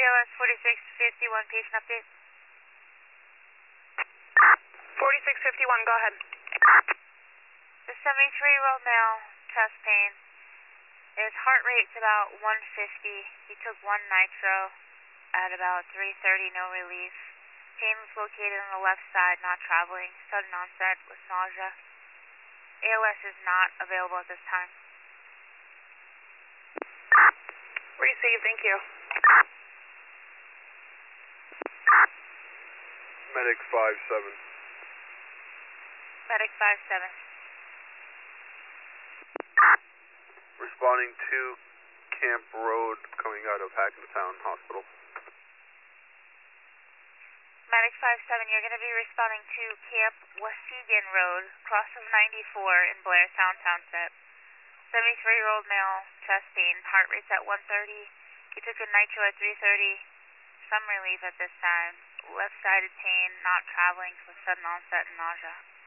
ALS 4651, patient update. 4651, go ahead. The 73-year-old male, chest pain. His heart rate's about 150. He took one nitro at about 3:30, no relief. Pain was located on the left side, not traveling. Sudden onset with nausea. ALS is not available at this time. Receive, thank you. Medic 5-7. Medic 5-7. Responding to Camp Road coming out of Hackettstown Hospital. Medic 5-7, you're going to be responding to Camp Waukegan Road, cross of 94 in Blairstown Township. 73-year-old male, chest pain, heart rate's at 130. He took a nitro at 3:30. Some relief at this time. Left-sided pain, not traveling with sudden onset and nausea.